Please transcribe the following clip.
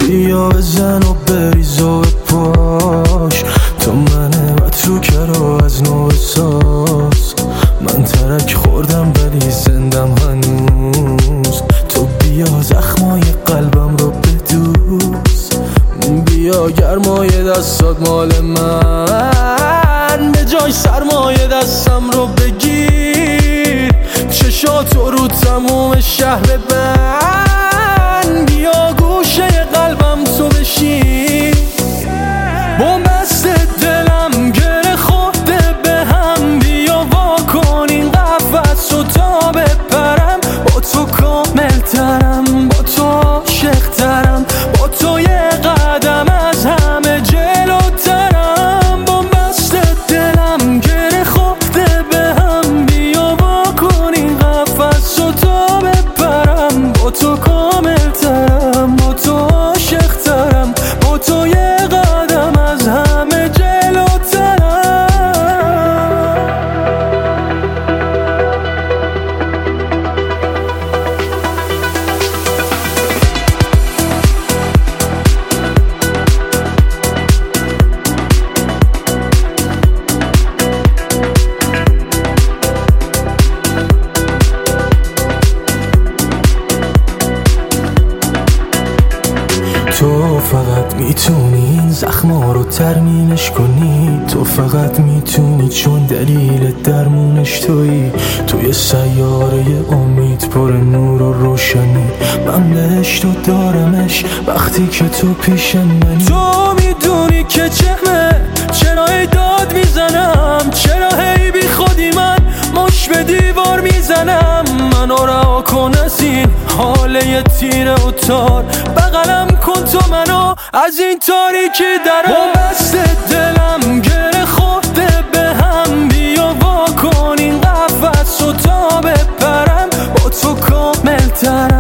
بیا بزن و بریز و بپاش، تو منه و تو کرو از نو بساز. من ترک خوردم ولی زندم هنوز، تو بیا زخمای قلبم رو بدوز. بیا گرمای دستات مال من، به جای سرمایه دستم رو بگیر. چشاتو رو تموم شهر بند، بیا گوشه قلبم تو بشین. بومبست دلم گره خورده به هم، بیا وا کن این قفس رو تا بپرم. با تو کامل ترم، با تو عاشق ترم، با تو یه قدم از همه جلوترم. بومبست دلم گره خورده به هم، بیا وا کن این قفس رو تا بپرم. با تو کامل ترم، با تو عاشق ترم، با تو یه قدم از همه جلوترم. تو فقط میتونی این زخما رو ترمیمش کنی، تو فقط میتونی چون دلیل درمونش تویی. توی سیاره امید پر نور و روشنی، من بهشتو دارمش وقتی که تو پیش منی. تو میدونی که چرا هی داد میزنم، چرا هی بی خودی من مش به دیوار میزنم. منو رها کن از این حاله تیره و تار، بغلم کن تو منو از این تاریکی درم. بومبست دلم گره خورده به هم، بیا وا کن این قفس رو تا بپرم. با تو کامل ترم،